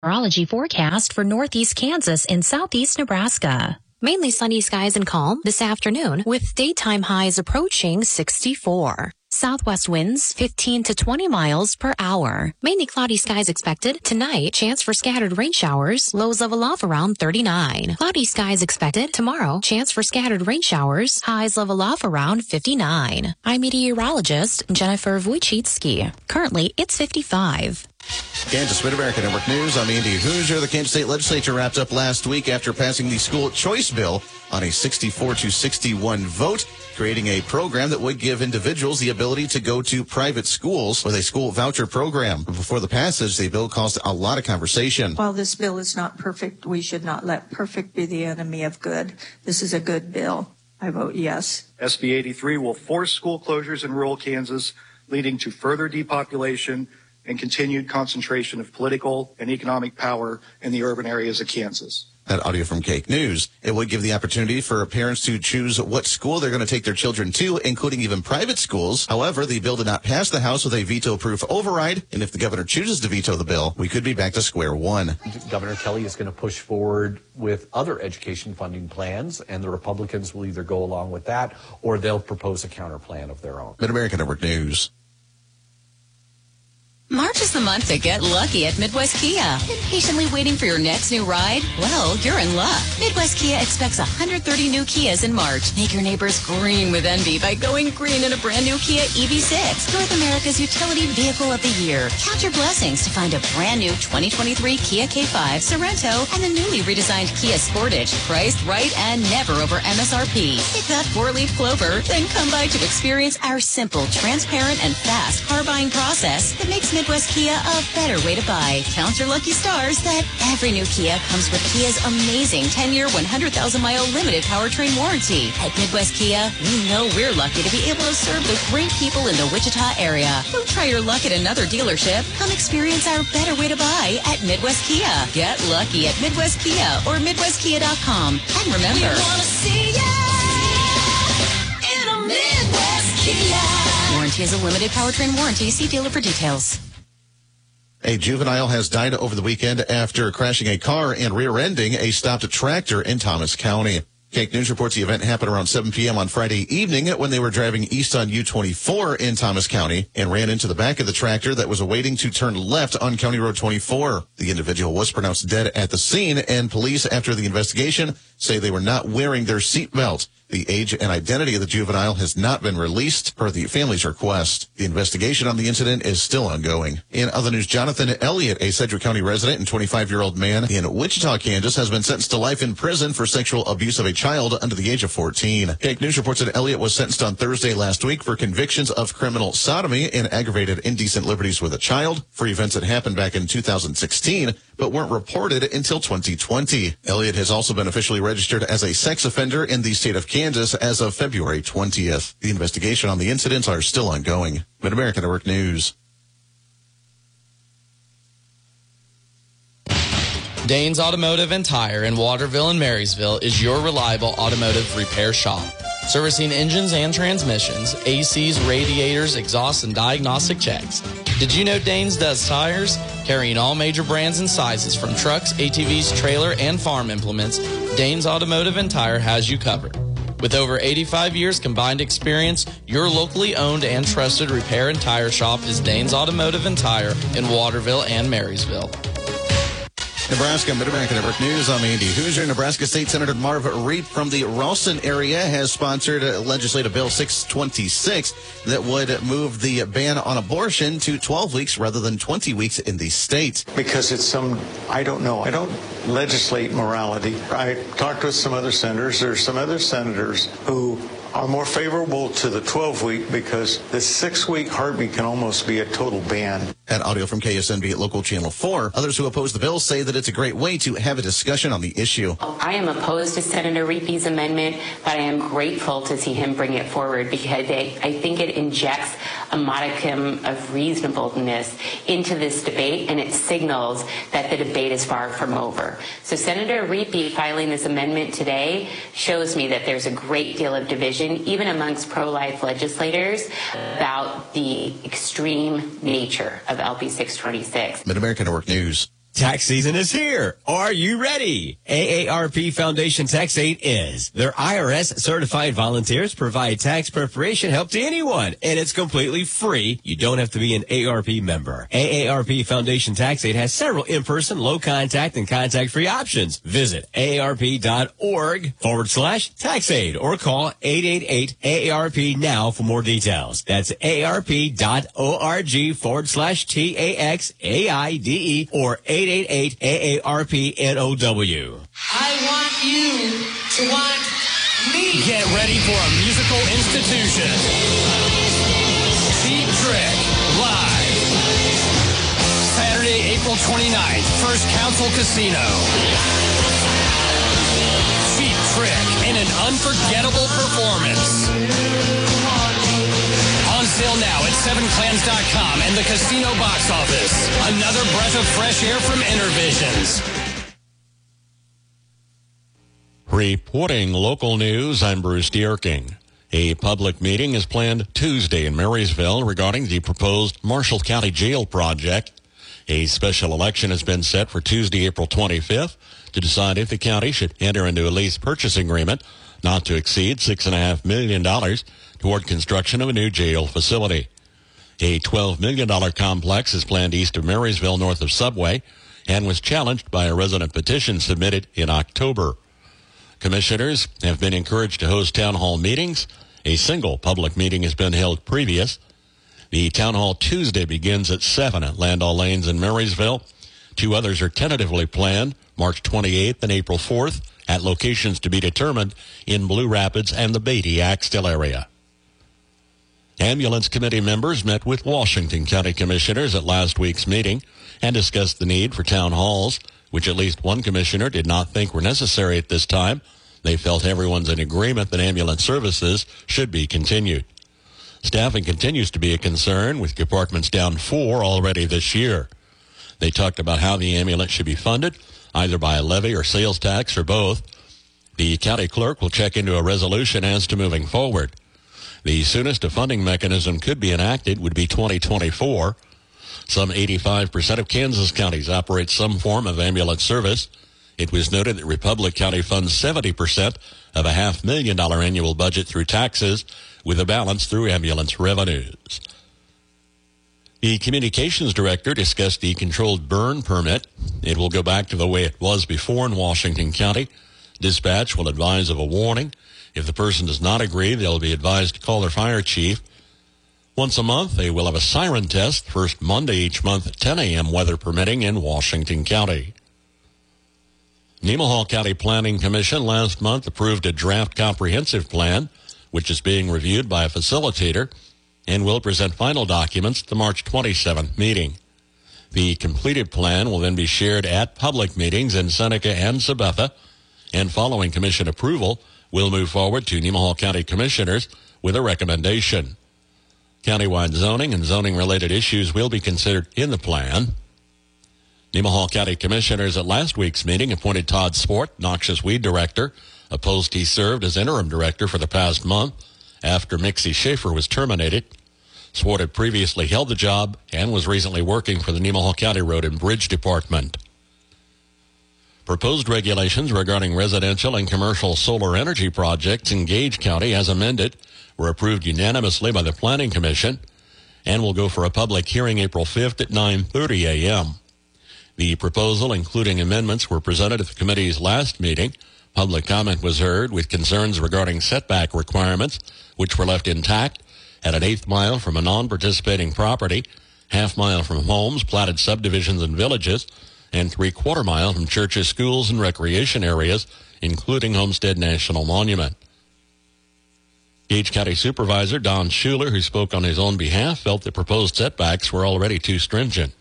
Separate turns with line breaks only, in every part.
meteorology forecast for northeast Kansas and southeast Nebraska. Mainly sunny skies and calm this afternoon with daytime highs approaching 64. Southwest winds 15 to 20 miles per hour. Mainly cloudy skies expected. Tonight, chance for scattered rain showers. Lows level off around 39. Cloudy skies expected. Tomorrow, chance for scattered rain showers. Highs level off around 59. I'm meteorologist Jennifer Wojcicki. Currently, it's 55.
Kansas Mid-America Network News. I'm Andy Hoosier. The Kansas State Legislature wrapped up last week after passing the school choice bill on a 64-61 vote, creating a program that would give individuals the ability to go to private schools with a school voucher program. Before the passage, the bill caused a lot of conversation.
While this bill is not perfect, we should not let perfect be the enemy of good. This is a good bill. I vote yes.
SB 83 will force school closures in rural Kansas, leading to further depopulation and continued concentration of political and economic power in the urban areas of Kansas.
That audio from Cake News. It would give the opportunity for parents to choose what school they're going to take their children to, including even private schools. However, the bill did not pass the House with a veto-proof override, and if the governor chooses to veto the bill, we could be back to square one.
Governor Kelly is going to push forward with other education funding plans, and the Republicans will either go along with that or they'll propose a counter plan of their own.
Mid-America Network News.
March is the month to get lucky at Midwest Kia. Impatiently waiting for your next new ride? Well, you're in luck. Midwest Kia expects 130 new Kias in March. Make your neighbors green with envy by going green in a brand new Kia EV6, North America's utility vehicle of the year. Count your blessings to find a brand new 2023 Kia K5 Sorento and the newly redesigned Kia Sportage, priced right and never over MSRP. Pick that four-leaf clover, then come by to experience our simple, transparent, and fast car buying process that makes Midwest Kia a better way to buy. Count your lucky stars that every new Kia comes with Kia's amazing 10-year, 100,000-mile limited powertrain warranty. At Midwest Kia, we know we're lucky to be able to serve the great people in the Wichita area. Don't try your luck at another dealership. Come experience our better way to buy at Midwest Kia. Get lucky at Midwest Kia or MidwestKia.com. And remember, we want to see ya in a Midwest Kia. Warranty is a limited powertrain warranty. See dealer for details.
A juvenile has died over the weekend after crashing a car and rear-ending a stopped tractor in Thomas County. Cake News reports the event happened around 7 p.m. on Friday evening when they were driving east on U-24 in Thomas County and ran into the back of the tractor that was awaiting to turn left on County Road 24. The individual was pronounced dead at the scene, and police, after the investigation, say they were not wearing their seatbelt. The age and identity of the juvenile has not been released per the family's request. The investigation on the incident is still ongoing. In other news, Jonathan Elliott, a Sedgwick County resident and 25-year-old man in Wichita, Kansas, has been sentenced to life in prison for sexual abuse of a child under the age of 14. Cake News reports that Elliott was sentenced on Thursday last week for convictions of criminal sodomy and aggravated indecent liberties with a child for events that happened back in 2016 but weren't reported until 2020. Elliott has also been officially registered as a sex offender in the state of Kansas as of February 20th. The investigation on the incidents are still ongoing. Mid-America Network News.
Danes Automotive and Tire in Waterville and Marysville is your reliable automotive repair shop. Servicing engines and transmissions, ACs, radiators, exhausts, and diagnostic checks. Did you know Danes does tires? Carrying all major brands and sizes from trucks, ATVs, trailer, and farm implements, Danes Automotive and Tire has you covered. With over 85 years combined experience, your locally owned and trusted repair and tire shop is Danes Automotive and Tire in Waterville and Marysville.
Nebraska Mid-America Network News. I'm Andy Hoosier. Nebraska State Senator Marv Reep from the Ralston area has sponsored Legislative Bill 626 that would move the ban on abortion to 12 weeks rather than 20 weeks in the state.
Because it's I don't know. I don't legislate morality. I talked with some other senators. There's some other senators who are more favorable to the 12-week because the 6-week heartbeat can almost be a total ban.
And audio from KSNB at Local Channel 4. Others who oppose the bill say that it's a great way to have a discussion on the issue.
I am opposed to Senator Reepe's amendment, but I am grateful to see him bring it forward because I think it injects a modicum of reasonableness into this debate, and it signals that the debate is far from over. So Senator Reepe filing this amendment today shows me that there's a great deal of division, even amongst pro-life legislators, about the extreme nature of LB 626.
Mid-America Network News.
Tax season is here. Are you ready? AARP Foundation Tax Aid is. Their IRS certified volunteers provide tax preparation help to anyone, and it's completely free. You don't have to be an AARP member. AARP Foundation Tax Aid has several in-person, low contact, and contact-free options. Visit AARP.org/tax aid or call 888-AARP now for more details. That's AARP.org/TAXAIDE or 888-AARP-NOW.
I want you to want me.
Get ready for a musical institution. Cheap Trick live. Saturday, April 29th, First Council Casino. Cheap Trick in an unforgettable performance. On sale now at 7clans.com and the casino box office. Another breath of fresh air from Intervisions.
Reporting local news, I'm Bruce Dierking. A public meeting is planned Tuesday in Marysville regarding the proposed Marshall County Jail project. A special election has been set for Tuesday, April 25th to decide if the county should enter into a lease purchase agreement not to exceed $6.5 million toward construction of a new jail facility. A $12 million complex is planned east of Marysville, north of Subway, and was challenged by a resident petition submitted in October. Commissioners have been encouraged to host town hall meetings. A single public meeting has been held previous. The town hall Tuesday begins at 7 at Landau Lanes in Marysville. Two others are tentatively planned, March 28th and April 4th, at locations to be determined in Blue Rapids and the Beatty-Axtell area. Ambulance committee members met with Washington County commissioners at last week's meeting and discussed the need for town halls, which at least one commissioner did not think were necessary at this time. They felt everyone's in agreement that ambulance services should be continued. Staffing continues to be a concern, with departments down 4 already this year. They talked about how the ambulance should be funded, either by a levy or sales tax or both. The county clerk will check into a resolution as to moving forward. The soonest a funding mechanism could be enacted would be 2024. Some 85% of Kansas counties operate some form of ambulance service. It was noted that Republic County funds 70% of a $500,000 annual budget through taxes, with a balance through ambulance revenues. The communications director discussed the controlled burn permit. It will go back to the way it was before in Washington County. Dispatch will advise of a warning. If the person does not agree, they'll be advised to call their fire chief. Once a month, they will have a siren test, first Monday each month at 10 a.m., weather permitting, in Washington County. Nemaha County Planning Commission last month approved a draft comprehensive plan, which is being reviewed by a facilitator and will present final documents at the March 27th meeting. The completed plan will then be shared at public meetings in Seneca and Sabetha, and following commission approval, will move forward to Nemaha County Commissioners with a recommendation. Countywide zoning and zoning-related issues will be considered in the plan. Nemaha County Commissioners at last week's meeting appointed Todd Sport, Noxious Weed Director, a post he served as interim director for the past month after Mixie Schaefer was terminated. Sport had previously held the job and was recently working for the Nemaha County Road and Bridge Department. Proposed regulations regarding residential and commercial solar energy projects in Gage County, as amended, were approved unanimously by the Planning Commission and will go for a public hearing April 5th at 9:30 a.m. The proposal, including amendments, were presented at the committee's last meeting. Public comment was heard with concerns regarding setback requirements, which were left intact at an 1/8 mile from a non-participating property, 1/2 mile from homes, platted subdivisions and villages, and 3/4 mile from churches, schools, and recreation areas, including Homestead National Monument. Gage County Supervisor Don Schuler, who spoke on his own behalf, felt the proposed setbacks were already too stringent.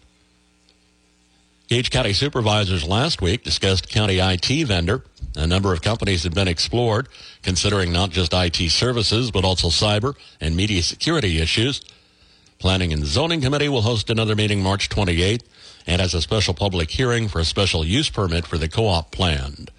Gage County Supervisors last week discussed county IT vendor. A number of companies have been explored, considering not just IT services, but also cyber and media security issues. Planning and Zoning Committee will host another meeting March 28th and has a special public hearing for a special use permit for the co-op planned.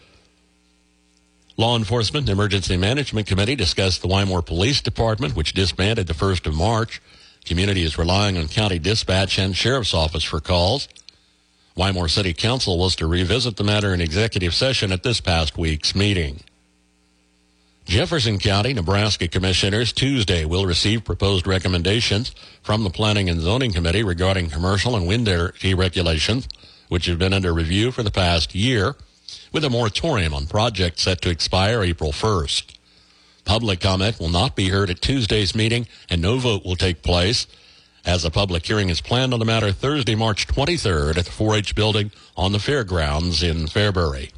Law Enforcement and Emergency Management Committee discussed the Wymore Police Department, which disbanded the 1st of March. Community is relying on county dispatch and sheriff's office for calls. Wymore City Council was to revisit the matter in executive session at this past week's meeting. Jefferson County, Nebraska commissioners Tuesday will receive proposed recommendations from the Planning and Zoning Committee regarding commercial and wind energy regulations, which have been under review for the past year, with a moratorium on projects set to expire April 1st. Public comment will not be heard at Tuesday's meeting, and no vote will take place, as a public hearing is planned on the matter Thursday, March 23rd at the 4-H building on the fairgrounds in Fairbury.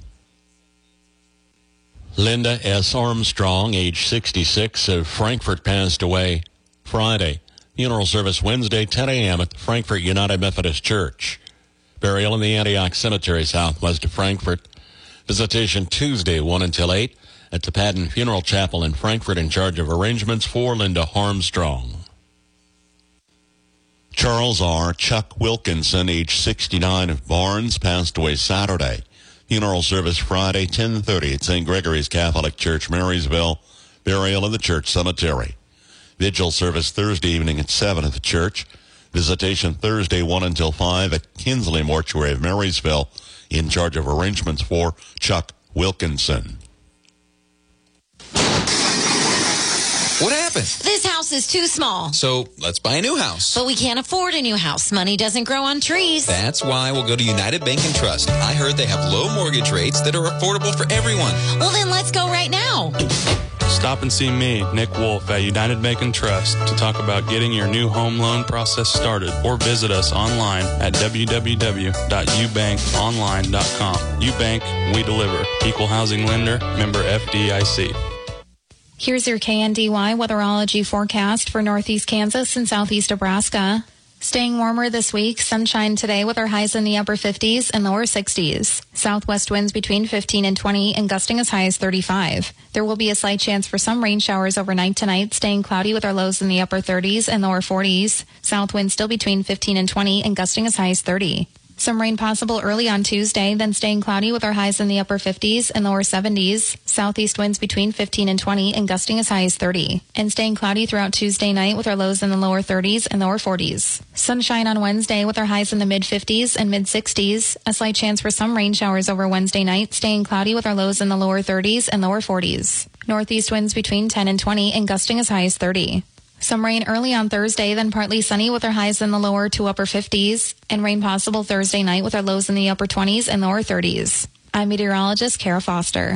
Linda S. Armstrong, age 66, of Frankfort, passed away Friday. Funeral service Wednesday, 10 a.m. at the Frankfort United Methodist Church. Burial in the Antioch Cemetery, southwest of Frankfort. Visitation Tuesday, 1 until 8, at the Padden Funeral Chapel in Frankfort, in charge of arrangements for Linda Armstrong. Charles R. Chuck Wilkinson, age 69, of Barnes, passed away Saturday. Funeral service Friday, 10:30 at St. Gregory's Catholic Church, Marysville. Burial in the church cemetery. Vigil service Thursday evening at 7 at the church. Visitation Thursday, 1 until 5 at Kinsley Mortuary of Marysville, in charge of arrangements for Chuck Wilkinson.
What happened?
This house is too small.
So let's buy a new house.
But we can't afford a new house. Money doesn't grow on trees.
That's why we'll go to United Bank and Trust. I heard they have low mortgage rates that are affordable for everyone.
Well, then let's go right now.
Stop and see me, Nick Wolf, at United Bank and Trust to talk about getting your new home loan process started, or visit us online at www.ubankonline.com. UBank, we deliver. Equal housing lender, member FDIC.
Here's your KNDY weatherology forecast for northeast Kansas and southeast Nebraska. Staying warmer this week, sunshine today with our highs in the upper 50s and lower 60s. Southwest winds between 15 and 20 and gusting as high as 35. There will be a slight chance for some rain showers overnight tonight, staying cloudy with our lows in the upper 30s and lower 40s. South winds still between 15 and 20 and gusting as high as 30. Some rain possible early on Tuesday, then staying cloudy with our highs in the upper 50s and lower 70s. Southeast winds between 15 and 20 and gusting as high as 30. And staying cloudy throughout Tuesday night with our lows in the lower 30s and lower 40s. Sunshine on Wednesday with our highs in the mid 50s and mid 60s. A slight chance for some rain showers over Wednesday night, staying cloudy with our lows in the lower 30s and lower 40s. Northeast winds between 10 and 20 and gusting as high as 30. Some rain early on Thursday, then partly sunny with our highs in the lower to upper 50s, and rain possible Thursday night with our lows in the upper 20s and lower 30s. I'm meteorologist Kara Foster.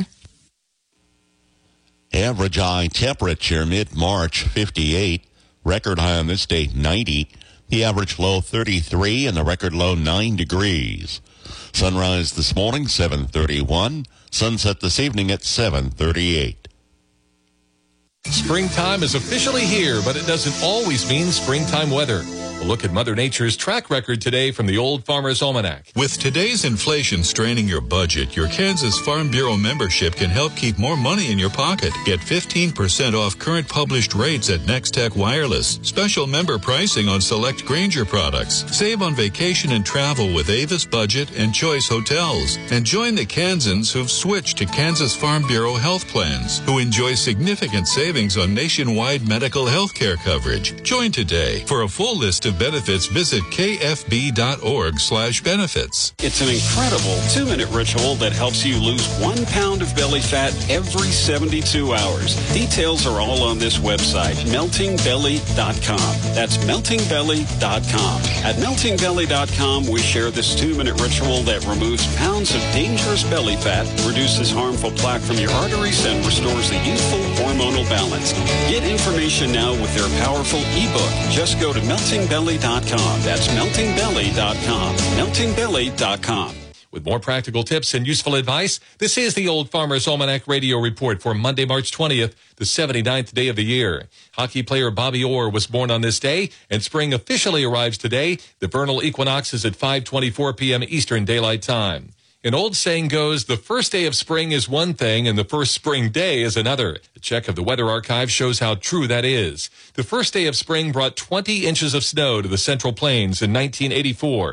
Average high temperature mid-March, 58. Record high on this date, 90. The average low, 33, and the record low, 9 degrees. Sunrise this morning, 7:31. Sunset this evening at 7:38.
Springtime is officially here, but it doesn't always mean springtime weather. A look at Mother Nature's track record today from the Old Farmer's Almanac.
With today's inflation straining your budget, your Kansas Farm Bureau membership can help keep more money in your pocket. Get 15% off current published rates at Nextech Wireless. Special member pricing on select Grainger products. Save on vacation and travel with Avis Budget and Choice Hotels. And join the Kansans who've switched to Kansas Farm Bureau health plans, who enjoy significant savings on nationwide medical health care coverage. Join today. For a full list of benefits, visit kfb.org/benefits.
It's an incredible 2-minute ritual that helps you lose 1 pound of belly fat every 72 hours. Details are all on this website, meltingbelly.com. That's meltingbelly.com. At meltingbelly.com, we share this 2-minute ritual that removes pounds of dangerous belly fat, reduces harmful plaque from your arteries, and restores the youthful hormonal balance. Get information now with their powerful ebook. Just go to meltingbelly.com. That's meltingbelly.com. Meltingbelly.com.
With more practical tips and useful advice, this is the Old Farmer's Almanac Radio Report for Monday, March 20th, the 79th day of the year. Hockey player Bobby Orr was born on this day, and spring officially arrives today. The vernal equinox is at 5:24 p.m. Eastern Daylight Time. An old saying goes, the first day of spring is one thing and the first spring day is another. A check of the Weather Archive shows how true that is. The first day of spring brought 20 inches of snow to the Central Plains in 1984.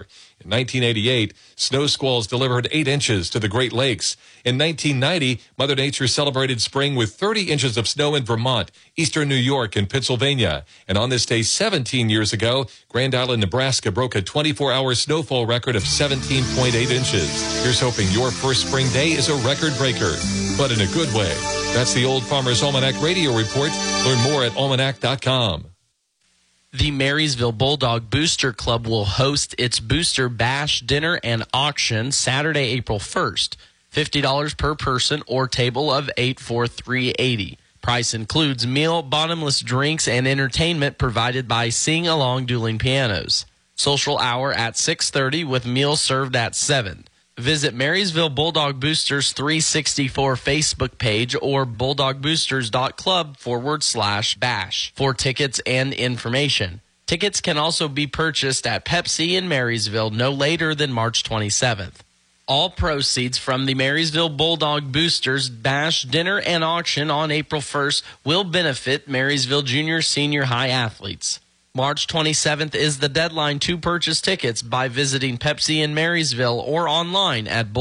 In 1988, snow squalls delivered 8 inches to the Great Lakes. In 1990, Mother Nature celebrated spring with 30 inches of snow in Vermont, eastern New York, and Pennsylvania. And on this day 17 years ago, Grand Island, Nebraska broke a 24-hour snowfall record of 17.8 inches. Here's hoping your first spring day is a record breaker, but in a good way. That's the Old Farmer's Almanac Radio Report. Learn more at almanac.com.
The Marysville Bulldog Booster Club will host its Booster Bash Dinner and Auction Saturday, April 1st. $50 per person or table of 8 for $3.80. Price includes meal, bottomless drinks, and entertainment provided by Sing Along Dueling Pianos. Social hour at 6:30 with meals served at 7. Visit Marysville Bulldog Boosters 364 Facebook page or bulldogboosters.club/bash for tickets and information. Tickets can also be purchased at Pepsi in Marysville no later than March 27th. All proceeds from the Marysville Bulldog Boosters Bash Dinner and Auction on April 1st will benefit Marysville Junior Senior High athletes. March 27th is the deadline to purchase tickets by visiting Pepsi in Marysville or online at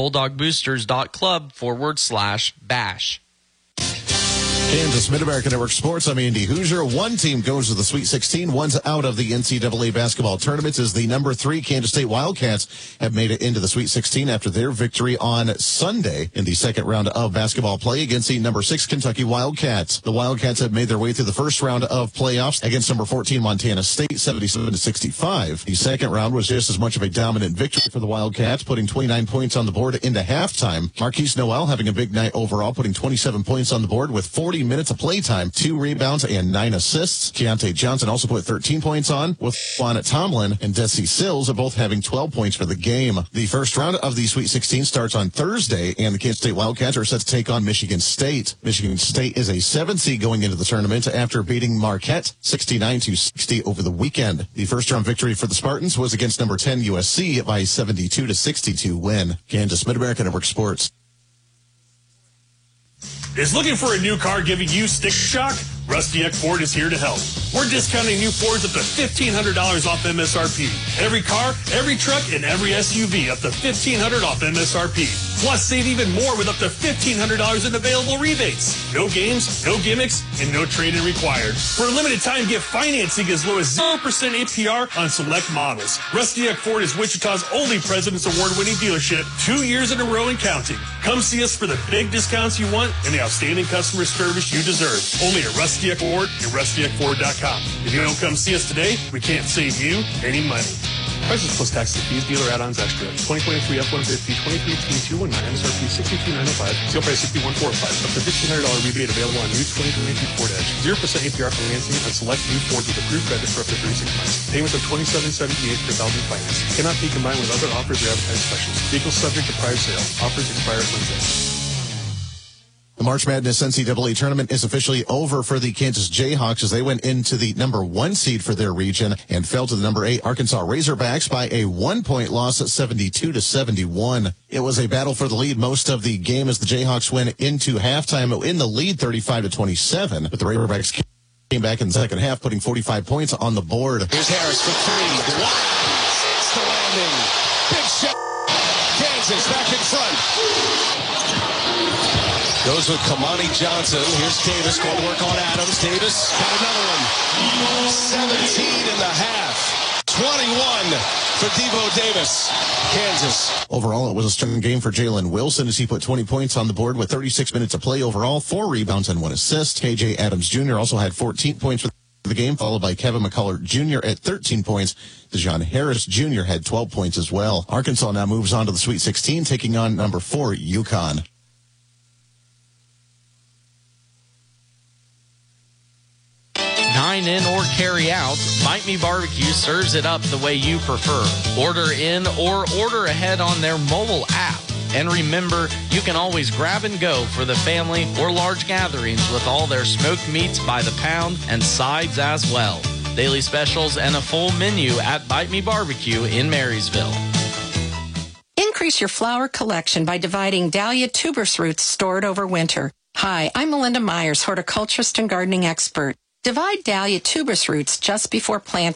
bulldogboosters.club/bash.
Kansas Mid-America Network Sports. I'm Andy Hoosier. One team goes to the Sweet 16. One's out of the NCAA basketball tournament as the number 3 Kansas State Wildcats have made it into the Sweet 16 after their victory on Sunday in the second round of basketball play against the number 6 Kentucky Wildcats. The Wildcats have made their way through the first round of playoffs against number 14 Montana State, 77-65. The second round was just as much of a dominant victory for the Wildcats, putting 29 points on the board into halftime. Marquise Noel having a big night overall, putting 27 points on the board with 40 minutes of playtime, 2 rebounds and 9 assists. Keontae Johnson also put 13 points on, with Juan Tomlin and Desi Sills both having 12 points for the game. The first round of the Sweet 16 starts on Thursday, and the Kansas State Wildcats are set to take on Michigan State. Michigan State is a 7 seed going into the tournament after beating Marquette 69-60 over the weekend. The first round victory for the Spartans was against number 10 USC by 72-62 win. Kansas Mid-America Network Sports.
Is looking for a new car giving you stick shock? Rusty Eck Ford is here to help. We're discounting new Fords up to $1,500 off MSRP. Every car, every truck, and every SUV up to $1,500 off MSRP. Plus, save even more with up to $1,500 in available rebates. No games, no gimmicks, and no trade-in required. For a limited time, get financing as low as 0% APR on select models. Rusty Eck Ford is Wichita's only President's Award-winning dealership, 2 years in a row and counting. Come see us for the big discounts you want and the outstanding customer service you deserve. Only at Rusty Eck Ford and rustyeckford.com. If you don't come see us today, we can't save you any money. Prices plus taxes and fees, dealer add-ons extra. 2023 F-150, 23 219, MSRP 62,905, sale price 61,405. Up to $1,500 rebate available on new 2023 Ford Edge. 0% APR financing on select new Fords with approved credit for up to 36 months. Payments of $27.78 per thousand finance. Cannot be combined with other offers or advertised specials. Vehicles subject to prior sale. Offers expire Wednesday.
The March Madness NCAA tournament is officially over for the Kansas Jayhawks as they went into the number 1 seed for their region and fell to the number 8 Arkansas Razorbacks by a 1-point loss at 72-71. It was a battle for the lead most of the game as the Jayhawks went into halftime in the lead 35-27, but the Razorbacks came back in the second half, putting 45 points on the board.
Here's Harris for 3. It's the landing. Big shot. Kansas back in front. Goes with Kamani Johnson. Here's Davis going to work on Adams. Davis got another one. 17 in the half. 21 for Devo Davis. Kansas.
Overall, it was a strong game for Jalen Wilson as he put 20 points on the board with 36 minutes of play overall, 4 rebounds and 1 assist. KJ Adams Jr. also had 14 points for the game, followed by Kevin McCullough Jr. at 13 points. Dejon Harris Jr. had 12 points as well. Arkansas now moves on to the Sweet 16, taking on number 4 UConn.
Dine in or carry out, Bite Me Barbecue serves it up the way you prefer. Order in or order ahead on their mobile app. And remember, you can always grab and go for the family or large gatherings with all their smoked meats by the pound and sides as well. Daily specials and a full menu at Bite Me Barbecue in Marysville.
Increase your flower collection by dividing dahlia tuberose roots stored over winter. Hi, I'm Melinda Myers, horticulturist and gardening expert. Divide dahlia tuberose roots just before planting.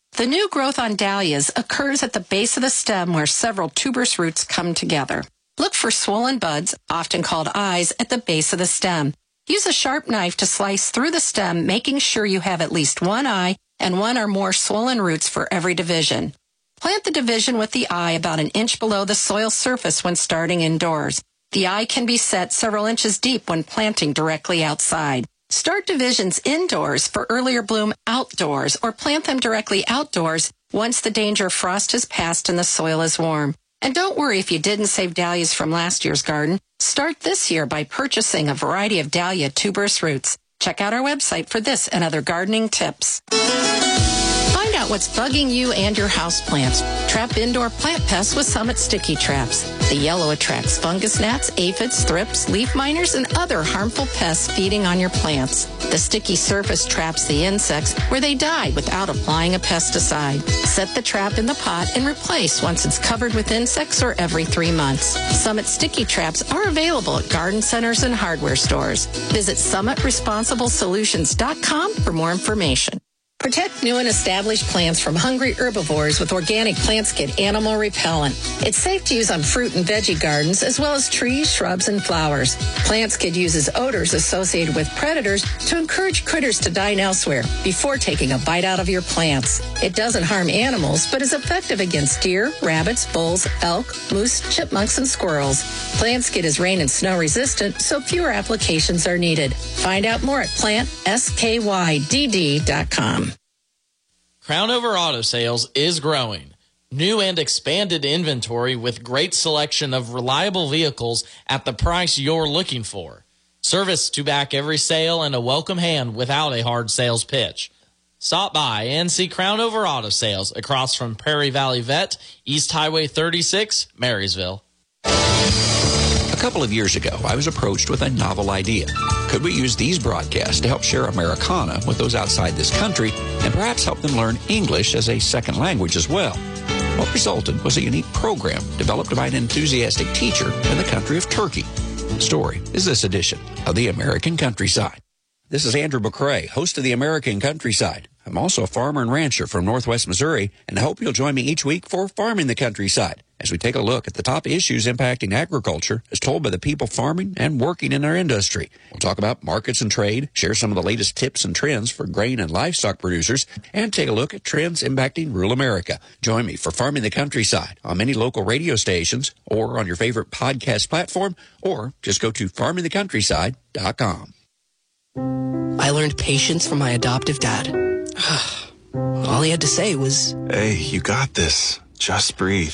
The new growth on dahlias occurs at the base of the stem where several tuberous roots come together. Look for swollen buds, often called eyes, at the base of the stem. Use a sharp knife to slice through the stem, making sure you have at least one eye and one or more swollen roots for every division. Plant the division with the eye about an inch below the soil surface when starting indoors. The eye can be set several inches deep when planting directly outside. Start divisions indoors for earlier bloom outdoors, or plant them directly outdoors once the danger of frost has passed and the soil is warm. And don't worry if you didn't save dahlias from last year's garden. Start this year by purchasing a variety of dahlia tuberous roots. Check out our website for this and other gardening tips. Find out what's bugging you and your houseplants. Trap indoor plant pests with Summit Sticky Traps. The yellow attracts fungus gnats, aphids, thrips, leaf miners, and other harmful pests feeding on your plants. The sticky surface traps the insects where they die without applying a pesticide. Set the trap in the pot and replace once it's covered with insects or every 3 months. Summit Sticky Traps are available at garden centers and hardware stores. Visit SummitResponsibleSolutions.com for more information. Protect new and established plants from hungry herbivores with Organic PlantSkid Animal Repellent. It's safe to use on fruit and veggie gardens as well as trees, shrubs, and flowers. PlantSkid uses odors associated with predators to encourage critters to dine elsewhere before taking a bite out of your plants. It doesn't harm animals, but is effective against deer, rabbits, bulls, elk, moose, chipmunks, and squirrels. PlantSkid is rain and snow resistant, so fewer applications are needed. Find out more at plantskydd.com.
Crown Over Auto Sales is growing. New and expanded inventory with great selection of reliable vehicles at the price you're looking for. Service to back every sale and a welcome hand without a hard sales pitch. Stop by and see Crown Over Auto Sales across from Prairie Valley Vet, East Highway 36, Marysville.
A couple of years ago, I was approached with a novel idea. Could we use these broadcasts to help share Americana with those outside this country and perhaps help them learn English as a second language as well? What resulted was a unique program developed by an enthusiastic teacher in the country of Turkey. The story is this edition of The American Countryside. This is Andrew McCrae, host of The American Countryside. I'm also a farmer and rancher from Northwest Missouri, and I hope you'll join me each week for Farming the Countryside, as we take a look at the top issues impacting agriculture as told by the people farming and working in our industry. We'll talk about markets and trade, share some of the latest tips and trends for grain and livestock producers, and take a look at trends impacting rural America. Join me for Farming the Countryside on many local radio stations or on your favorite podcast platform, or just go to farmingthecountryside.com.
I learned patience from my adoptive dad. All he had to say was,
"Hey, you got this. Just breathe."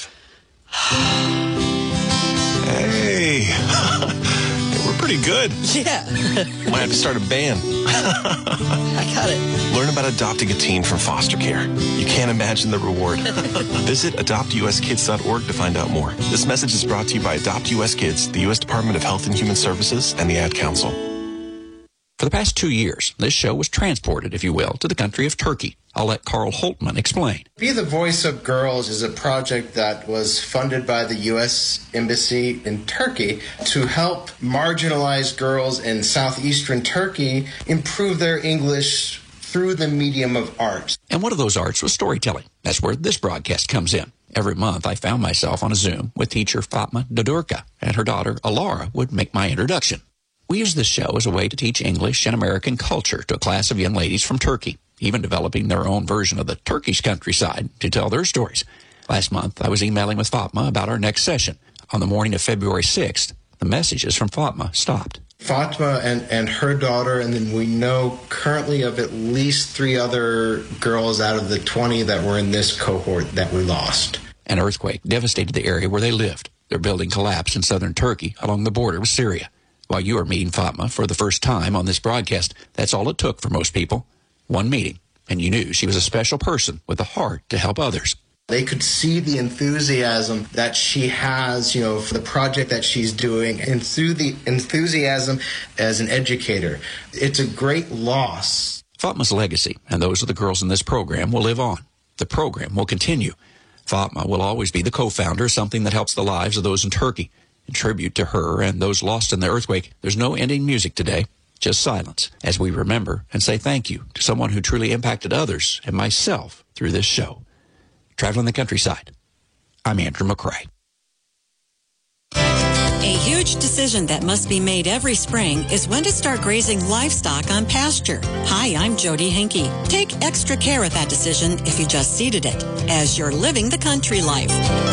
Hey, we're pretty good.
Yeah.
Might have to start a band.
I got it.
Learn about adopting a teen from foster care. You can't imagine the reward. Visit adoptuskids.org to find out more. This message is brought to you by Adopt US Kids, the U.S. Department of Health and Human Services, and the Ad Council.
For the past 2 years, this show was transported, if you will, to the country of Turkey. I'll let Carl Holtman explain.
Be the Voice of Girls is a project that was funded by the U.S. Embassy in Turkey to help marginalized girls in southeastern Turkey improve their English through the medium of art.
And one of those arts was storytelling. That's where this broadcast comes in. Every month, I found myself on a Zoom with teacher Fatma Dodurka, and her daughter Alara would make my introduction. We use this show as a way to teach English and American culture to a class of young ladies from Turkey, even developing their own version of the Turkish countryside to tell their stories. Last month, I was emailing with Fatma about our next session. On the morning of February 6th, the messages from Fatma stopped.
Fatma and her daughter, and then we know currently of at least 3 other girls out of the 20 that were in this cohort that we lost.
An earthquake devastated the area where they lived. Their building collapsed in southern Turkey along the border with Syria. While you are meeting Fatma for the first time on this broadcast, that's all it took for most people. One meeting, and you knew she was a special person with a heart to help others.
They could see the enthusiasm that she has, for the project that she's doing, and through the enthusiasm as an educator. It's a great loss.
Fatma's legacy, and those of the girls in this program, will live on. The program will continue. Fatma will always be the co-founder of something that helps the lives of those in Turkey. In tribute to her and those lost in the earthquake, there's no ending music today. just silence as we remember and say thank you to someone who truly impacted others and myself through this show. Traveling the Countryside. I'm Andrew McCrae.
A huge decision that must be made every spring is when to start grazing livestock on pasture. Hi, I'm Jody Henke. Take extra care of that decision if you just seeded it, as you're living the country life.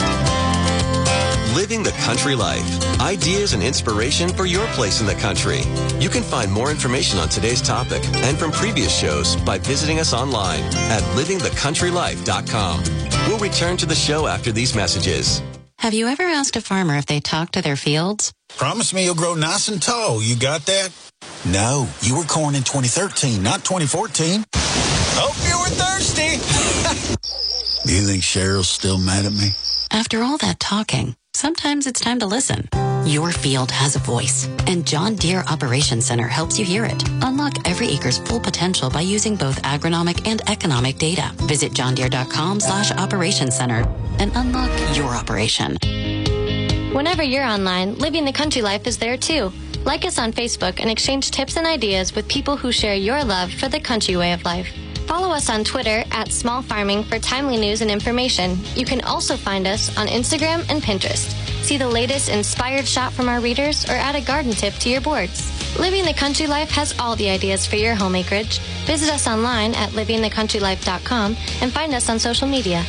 Living the Country Life. Ideas and inspiration for your place in the country. You can find more information on today's topic and from previous shows by visiting us online at livingthecountrylife.com. We'll return to the show after these messages.
Have you ever asked a farmer if they talk to their fields?
Promise me you'll grow nice and tall. You got that? No, you were corn in 2013, not 2014. Hope you were thirsty. Do you think Cheryl's still mad at me?
After all that talking, sometimes it's time to listen. Your field has a voice, and John Deere Operations Center helps you hear it. Unlock every acre's full potential by using both agronomic and economic data. Visit johndeere.com/operations center and unlock your operation.
Whenever you're online, Living the Country Life is there too. Like us on Facebook and exchange tips and ideas with people who share your love for the country way of life. Follow us on Twitter at Small Farming for timely news and information. You can also find us on Instagram and Pinterest. See the latest inspired shot from our readers or add a garden tip to your boards. Living the Country Life has all the ideas for your home acreage. Visit us online at livingthecountrylife.com and find us on social media.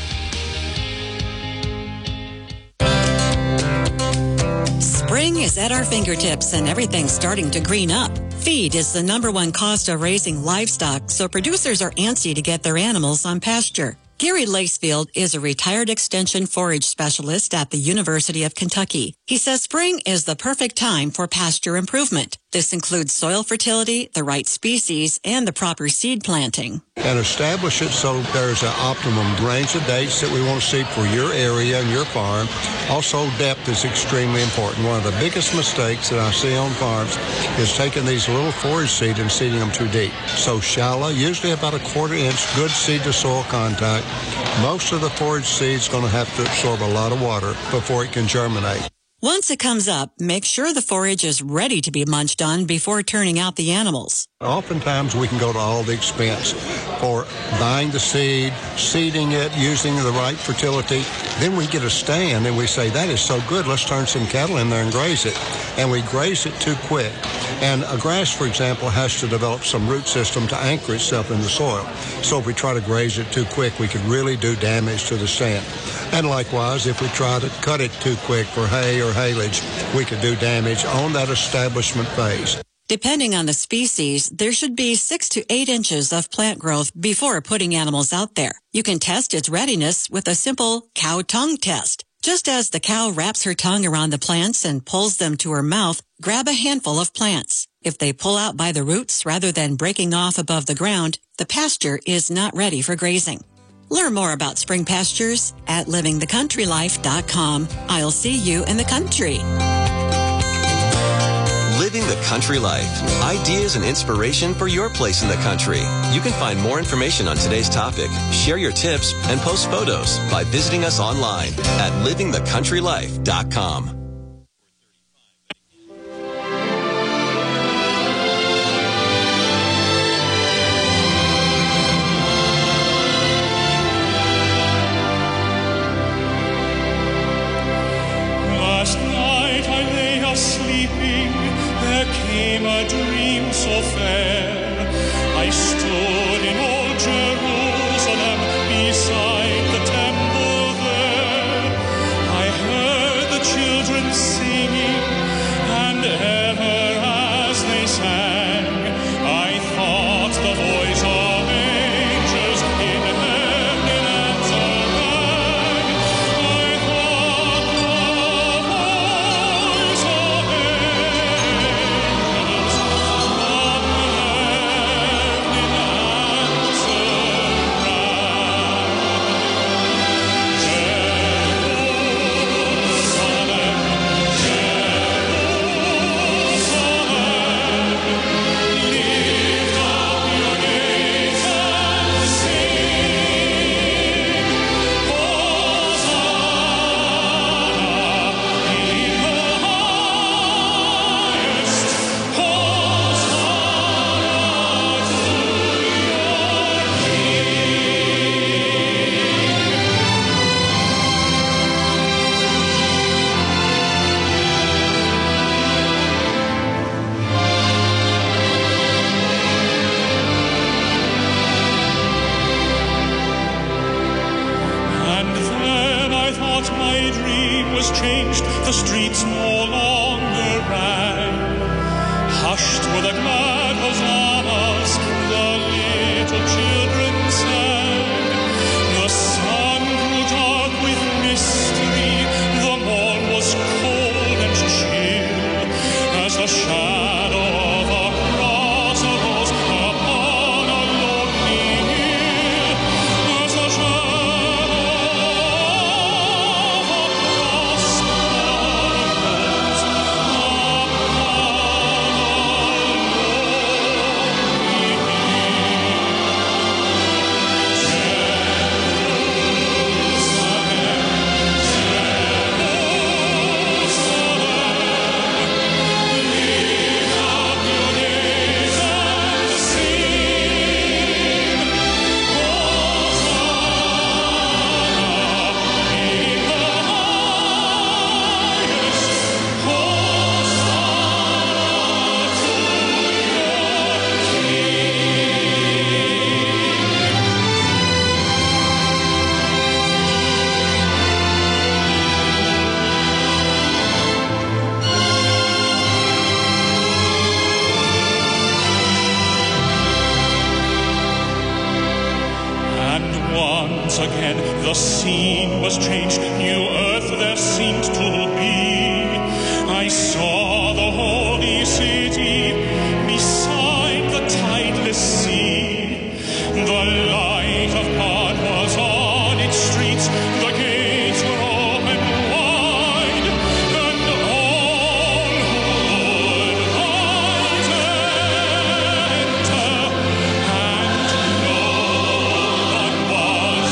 Spring is at our fingertips and everything's starting to green up. Feed is the #1 cost of raising livestock, so producers are antsy to get their animals on pasture. Gary Lacefield is a retired extension forage specialist at the University of Kentucky. He says spring is the perfect time for pasture improvement. This includes soil fertility, the right species, and the proper seed planting.
And establish it so there's an optimum range of dates that we want to see for your area and your farm. Also, depth is extremely important. One of the biggest mistakes that I see on farms is taking these little forage seed and seeding them too deep. So shallow, usually about a 1/4 inch, good seed to soil contact. Most of the forage seed's going to have to absorb a lot of water before it can germinate.
Once it comes up, make sure the forage is ready to be munched on before turning out the animals.
Oftentimes we can go to all the expense for buying the seed, seeding it, using the right fertility. Then we get a stand and we say, that is so good, let's turn some cattle in there and graze it. And we graze it too quick. And a grass, for example, has to develop some root system to anchor itself in the soil. So if we try to graze it too quick, we could really do damage to the stand. And likewise, if we try to cut it too quick for hay or haylage, we could do damage on that establishment phase.
Depending on the species, there should be 6 to 8 inches of plant growth before putting animals out there. You can test its readiness with a simple cow tongue test. Just as the cow wraps her tongue around the plants and pulls them to her mouth, grab a handful of plants. If they pull out by the roots rather than breaking off above the ground, the pasture is not ready for grazing. Learn more about spring pastures at livingthecountrylife.com. I'll see you in the country.
Living the Country Life. Ideas and inspiration for your place in the country. You can find more information on today's topic, share your tips, and post photos by visiting us online at livingthecountrylife.com.
Last night I lay a-sleeping, there came a dream so fair. I stood in old Jerusalem beside the temple there. I heard the children singing, and ever as they sang, I thought the voice of angels in heaven in answer rang. I thought the voice of angels from heaven in answer was changed, new earth there seemed to be. I saw the holy city beside the tideless sea. The light of God was on its streets, the gates were open wide, and all who would might enter, and no one was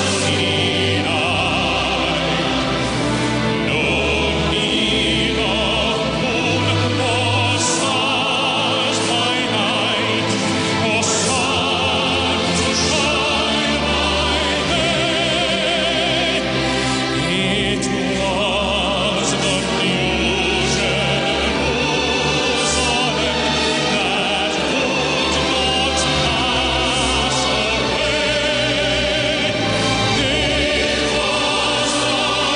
denied. No need of moon or stars by night, or sun to shine by day. It was the new Jerusalem that would not pass away. It was the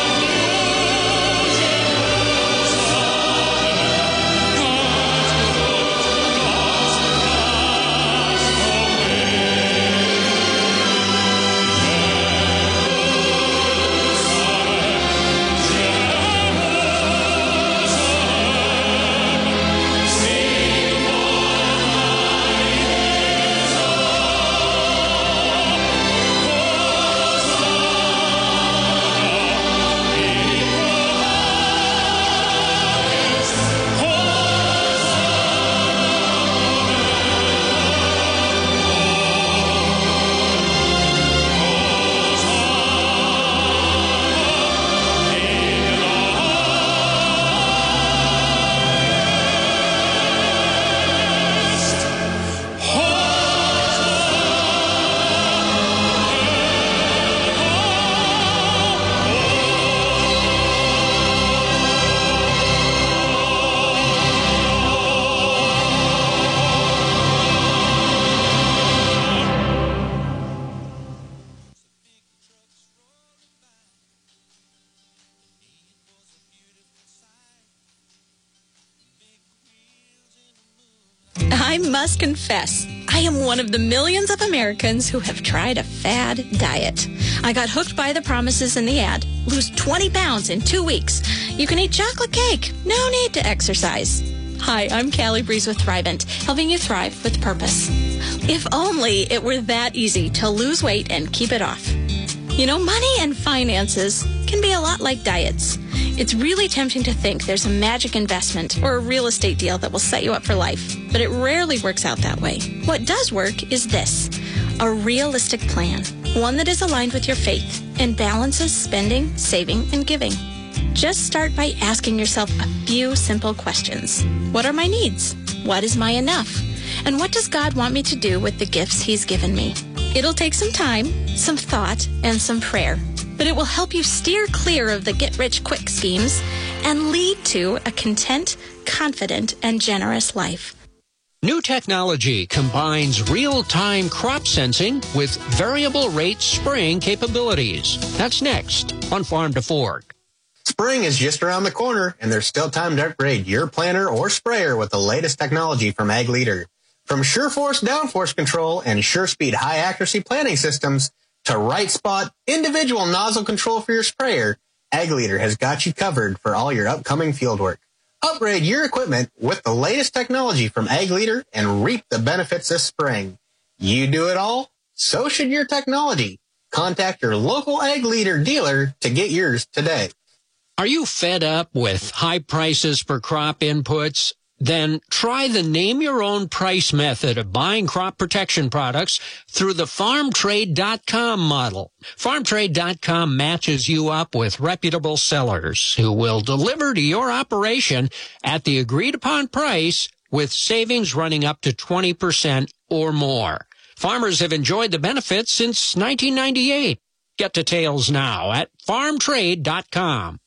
I must confess, I am one of the millions of Americans who have tried a fad diet. I got hooked by the promises in the ad. Lose 20 pounds in 2 weeks. You can eat chocolate cake. No need to exercise. Hi, I'm Callie Breeze with Thrivent, helping you thrive with purpose. If only it were that easy to lose weight and keep it off. You know, money and finances can be a lot like diets. It's really tempting to think there's a magic investment or a real estate deal that will set you up for life, but it rarely works out that way. What does work is this: a realistic plan, one that is aligned with your faith and balances spending, saving, and giving. Just start by asking yourself a few simple questions. What are my needs? What is my enough? And what does God want me to do with the gifts He's given me? It'll take some time, some thought, and some prayer, but it will help you steer clear of the get-rich-quick schemes and lead to a content, confident, and generous life.
New technology combines real-time crop sensing with variable rate spraying capabilities. That's next on Farm to Fork.
Spring is just around the corner, and there's still time to upgrade your planter or sprayer with the latest technology from Ag Leader. From SureForce downforce control and SureSpeed high-accuracy planting systems to right spot individual nozzle control for your sprayer, Ag Leader has got you covered for all your upcoming field work. Upgrade your equipment with the latest technology from Ag Leader and reap the benefits this spring. You do it all, so should your technology. Contact your local Ag Leader dealer to get yours today.
Are you fed up with high prices for crop inputs? Then try the name-your-own-price method of buying crop protection products through the FarmTrade.com model. FarmTrade.com matches you up with reputable sellers who will deliver to your operation at the agreed-upon price with savings running up to 20% or more. Farmers have enjoyed the benefits since 1998. Get details now at FarmTrade.com.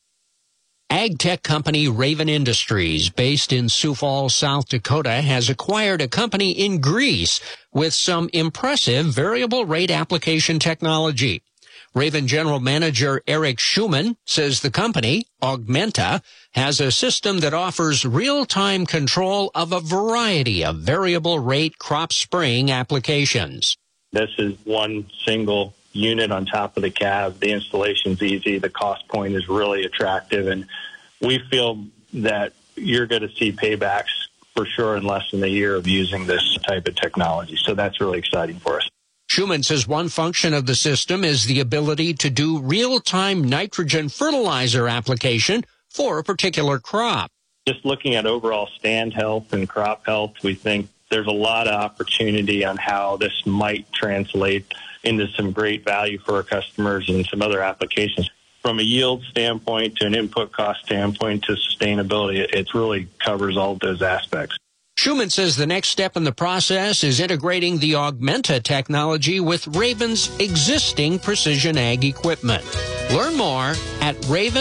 Ag tech company Raven Industries, based in Sioux Falls, South Dakota, has acquired a company in Greece with some impressive variable rate application technology. Raven General Manager Eric Schumann says the company, Augmenta, has a system that offers real-time control of a variety of variable rate crop spraying applications.
This is one single
unit on top of the cab. The installation's easy. The cost point is really attractive. And we feel that you're going to see paybacks for sure in less than a year of using this type of technology. So that's really exciting for us.
Schumann says one function of the system is the ability to do real-time nitrogen fertilizer application for a particular crop.
Just looking at overall stand health and crop health, we think there's a lot of opportunity on how this might translate into some great value for our customers and some other applications. From a yield standpoint to an input cost standpoint to sustainability, it really covers all those aspects.
Schumann says the next step in the process is integrating the Augmenta technology with Raven's existing precision ag equipment. Learn more at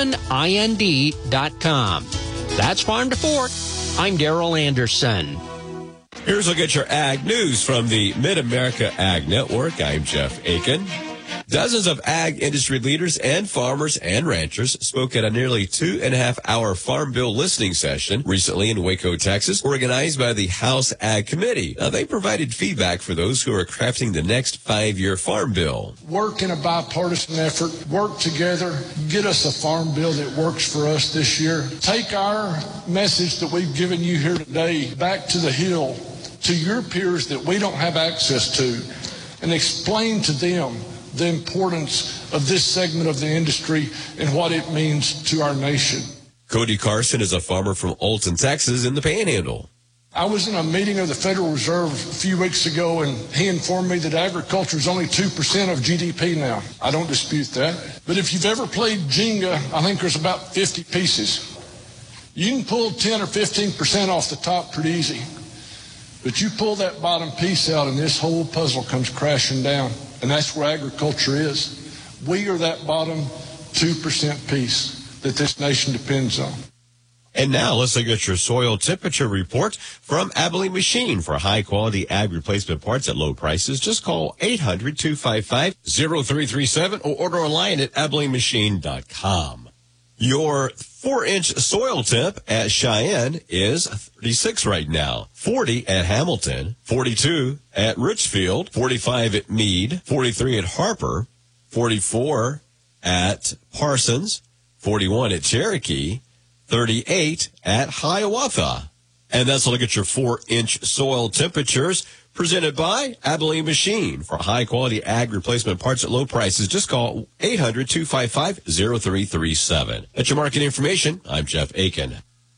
ravenind.com. That's Farm to Fork. I'm Darrell Anderson.
Here's a look at your ag news from the Mid-America Ag Network. I'm Jeff Aiken. Dozens of ag industry leaders and farmers and ranchers spoke at a nearly 2.5-hour Farm Bill listening session recently in Waco, Texas, organized by the House Ag Committee. Now, they provided feedback for those who are crafting the next 5-year Farm Bill.
Work in a bipartisan effort, work together, get us a Farm Bill that works for us this year. Take our message that we've given you here today back to the Hill, to your peers that we don't have access to, and explain to them the importance of this segment of the industry and what it means to our nation.
Cody Carson is a farmer from Alton, Texas, in the Panhandle.
I was in a meeting of the Federal Reserve a few weeks ago, and he informed me that agriculture is only 2% of GDP now. I don't dispute that. But if you've ever played Jenga, I think there's about 50 pieces. You can pull 10 or 15% off the top pretty easy. But you pull that bottom piece out, and this whole puzzle comes crashing down. And that's where agriculture is. We are that bottom 2% piece that this nation depends on.
And now let's look at your soil temperature report from Abilene Machine. For high-quality ag replacement parts at low prices, just call 800-255-0337 or order online at AbileneMachine.com. Your 4-inch soil temp at Cheyenne is 36 right now, 40 at Hamilton, 42 at Richfield, 45 at Meade, 43 at Harper, 44 at Parsons, 41 at Cherokee, 38 at Hiawatha. And that's a look at your 4-inch soil temperatures presented by Abilene Machine. For high-quality ag replacement parts at low prices, just call 800-255-0337. That's your market information. I'm Jeff Aiken.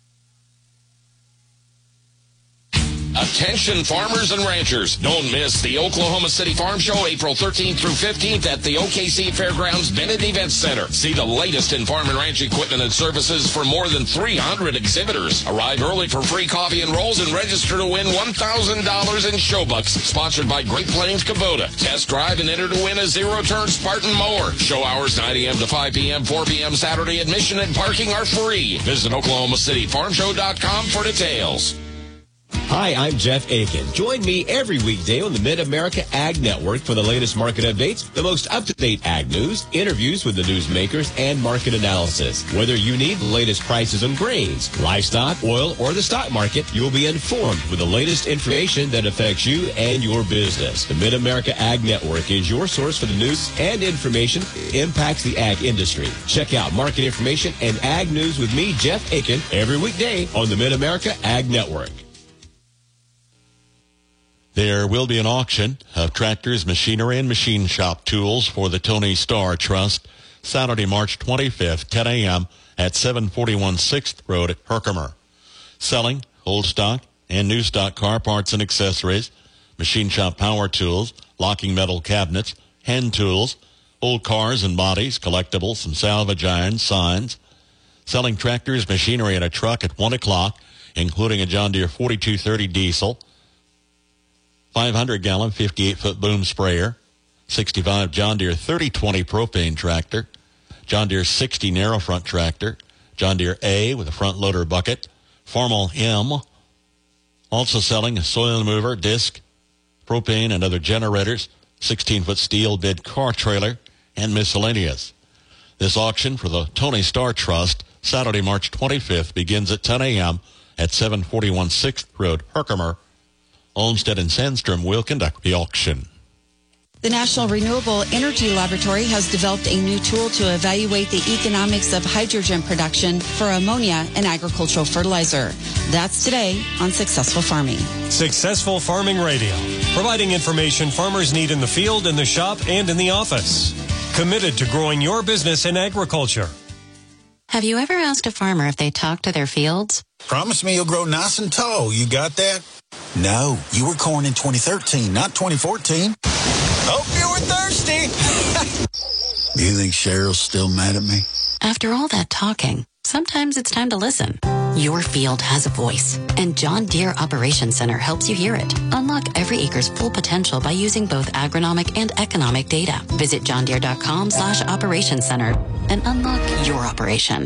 Attention farmers and ranchers. Don't miss the Oklahoma City Farm Show April 13th through 15th at the OKC Fairgrounds Bennett Event Center. See the latest in farm and ranch equipment and services for more than 300 exhibitors. Arrive early for free coffee and rolls and register to win $1,000 in showbucks. Sponsored by Great Plains Kubota. Test drive and enter to win a zero-turn Spartan mower. Show hours 9 a.m. to 5 p.m. 4 p.m. Saturday. Admission and parking are free. Visit OklahomaCityFarmShow.com for details.
Hi, I'm Jeff Aiken. Join me every weekday on the Mid-America Ag Network for the latest market updates, the most up-to-date ag news, interviews with the newsmakers, and market analysis. Whether you need the latest prices on grains, livestock, oil, or the stock market, you'll be informed with the latest information that affects you and your business. The Mid-America Ag Network is your source for the news and information that impacts the ag industry. Check out market information and ag news with me, Jeff Aiken, every weekday on the Mid-America Ag Network.
There will be an auction of tractors, machinery, and machine shop tools for the Tony Starr Trust Saturday, March 25th, 10 a.m. at 741 6th Road at Herkimer. Selling old stock and new stock car parts and accessories, machine shop power tools, locking metal cabinets, hand tools, old cars and bodies, collectibles, some salvage irons, signs. Selling tractors, machinery, and a truck at 1 o'clock, including a John Deere 4230 diesel, 500-gallon 58-foot boom sprayer, 65 John Deere 3020 propane tractor, John Deere 60 narrow front tractor, John Deere A with a front loader bucket, Farmall M. Also selling a soil mover, disc, propane, and other generators, 16-foot steel bid car trailer, and miscellaneous. This auction for the Tony Starr Trust, Saturday, March 25th, begins at 10 a.m. at 741 6th Road, Herkimer. Olmsted and Sandstrom will conduct the auction.
The National Renewable Energy Laboratory has developed a new tool to evaluate the economics of hydrogen production for ammonia and agricultural fertilizer. That's today on Successful Farming.
Successful Farming Radio, providing information farmers need in the field, in the shop, and in the office. Committed to growing your business in agriculture.
Have you ever asked a farmer if they talk to their fields?
Promise me you'll grow nice and tall. You got that? No, you were corn in 2013, not 2014. Hope you were thirsty. You think Cheryl's still mad at me?
After all that talking, sometimes it's time to listen. Your field has a voice, and John Deere Operations Center helps you hear it. Unlock every acre's full potential by using both agronomic and economic data. Visit johndeere.com/operations center and unlock your operation.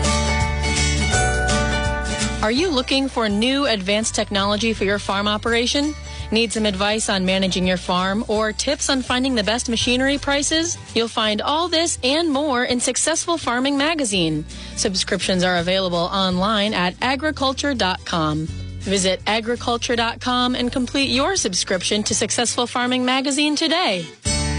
Are you looking for new advanced technology for your farm operation? Need some advice on managing your farm or tips on finding the best machinery prices? You'll find all this and more in Successful Farming Magazine. Subscriptions are available online at agriculture.com. Visit agriculture.com and complete your subscription to Successful Farming Magazine today.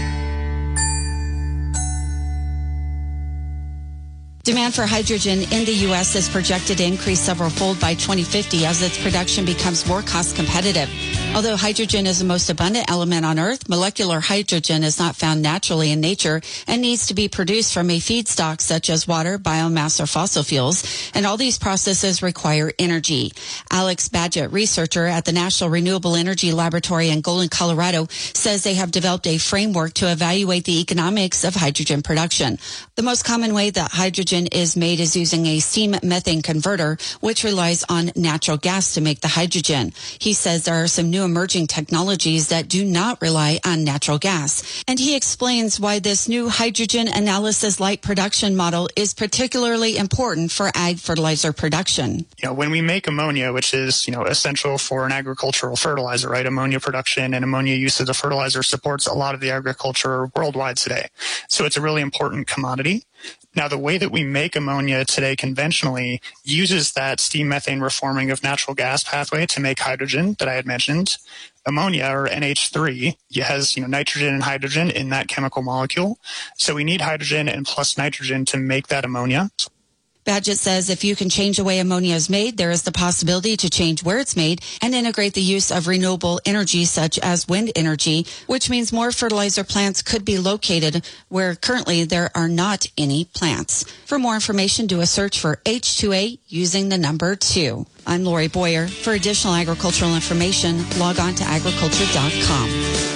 Demand for hydrogen in the U.S. is projected to increase several-fold by 2050 as its production becomes more cost-competitive. Although hydrogen is the most abundant element on Earth, molecular hydrogen is not found naturally in nature and needs to be produced from a feedstock such as water, biomass, or fossil fuels, and all these processes require energy. Alex Badgett, researcher at the National Renewable Energy Laboratory in Golden, Colorado, says they have developed a framework to evaluate the economics of hydrogen production. The most common way that hydrogen is made is using a steam methane converter, which relies on natural gas to make the hydrogen. He says there are some new emerging technologies that do not rely on natural gas. And he explains why this new hydrogen analysis light production model is particularly important for ag fertilizer production.
When we make ammonia, which is, essential for an agricultural fertilizer, right? Ammonia production and ammonia use as a fertilizer supports a lot of the agriculture worldwide today. So it's a really important commodity. Now, the way that we make ammonia today conventionally uses that steam methane reforming of natural gas pathway to make hydrogen that I had mentioned. Ammonia, or NH3, has nitrogen and hydrogen in that chemical molecule. So we need hydrogen and plus nitrogen to make that ammonia.
Badgett says if you can change the way ammonia is made, there is the possibility to change where it's made and integrate the use of renewable energy such as wind energy, which means more fertilizer plants could be located where currently there are not any plants. For more information, do a search for H2A using the number 2. I'm Lori Boyer. For additional agricultural information, log on to agriculture.com.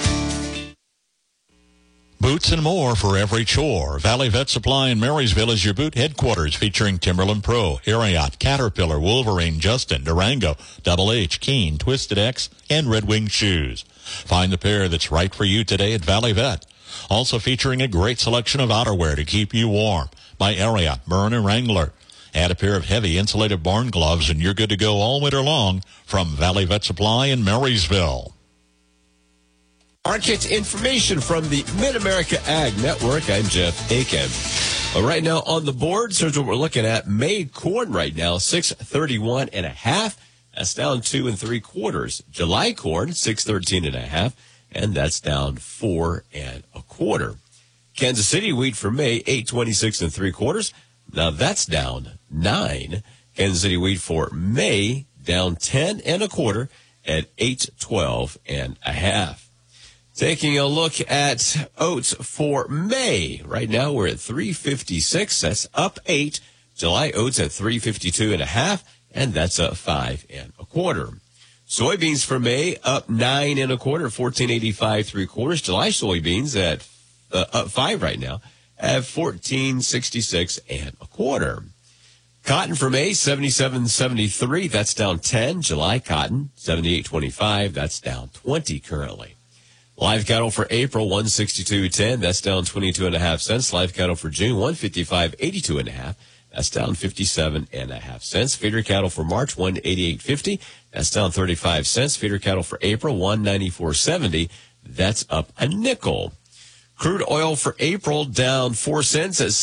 Boots and more for every chore. Valley Vet Supply in Marysville is your boot headquarters, featuring Timberland Pro, Ariat, Caterpillar, Wolverine, Justin, Durango, Double H, Keen, Twisted X, and Red Wing shoes. Find the pair that's right for you today at Valley Vet. Also featuring a great selection of outerwear to keep you warm by Ariat, Burn, and Wrangler. Add a pair of heavy insulated barn gloves and you're good to go all winter long from Valley Vet Supply in Marysville.
Market information from the Mid-America Ag Network. I'm Jeff Aiken. Right now on the board, here's what we're looking at. May corn right now, 631.5. That's down 2 3/4. July corn, 613.5, and that's down 4 1/4. Kansas City wheat for May, 826 3/4. Now that's down 9. Kansas City wheat for May, down 10 1/4 at 812.5. Taking a look at oats for May. Right now we're at 356. That's up 8. July oats at 352.5, and that's up 5 1/4. Soybeans for May up 9 1/4, 1485 3/4. July soybeans at up 5 right now at 1466 1/4. Cotton for May 77.73. That's down 10. July cotton 78.25. That's down 20 currently. Live cattle for April, 162.10. That's down 22.5 cents. Live cattle for June, 155.82.5. That's down 57.5 cents. Feeder cattle for March, 188.50. That's down 35 cents. Feeder cattle for April, 194.70. That's up a nickel. Crude oil for April down 4 cents at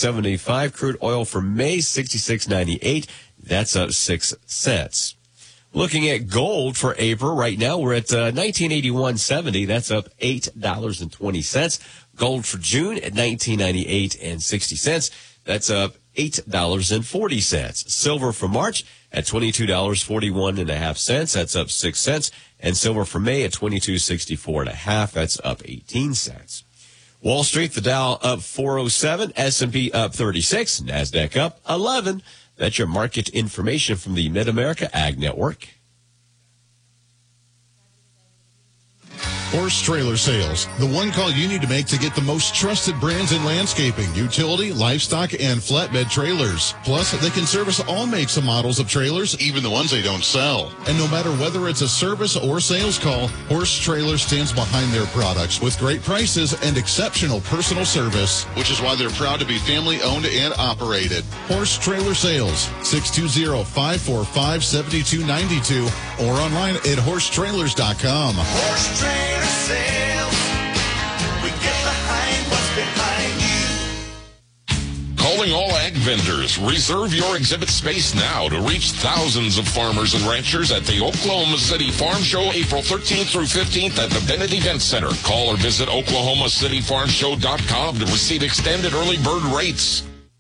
66.75. Crude oil for May, 66.98. That's up 6 cents. Looking at gold for April, right now we're at $1981.70. That's up $8.20. Gold for June at $1998.60. That's up $8.40. Silver for March at $22.41.5. That's up 6 cents. And silver for May at $22.64.5. That's up 18 cents. Wall Street, the Dow up 407, S&P up 36, NASDAQ up 11. That's your market information from the Mid-America Ag Network.
Horse Trailer Sales, the one call you need to make to get the most trusted brands in landscaping, utility, livestock, and flatbed trailers. Plus, they can service all makes and models of trailers, even the ones they don't sell. And no matter whether it's a service or sales call, Horse Trailer stands behind their products with great prices and exceptional personal service, which is why they're proud to be family-owned and operated. Horse Trailer Sales, 620-545-7292 or online at horsetrailers.com.
Horse Trailer Sales. We get behind what's behind you.
Calling all ag vendors. Reserve your exhibit space now to reach thousands of farmers and ranchers at the Oklahoma City Farm Show, April 13th through 15th at the Bennett Event Center. Call or visit OklahomaCityFarmShow.com to receive extended early bird rates.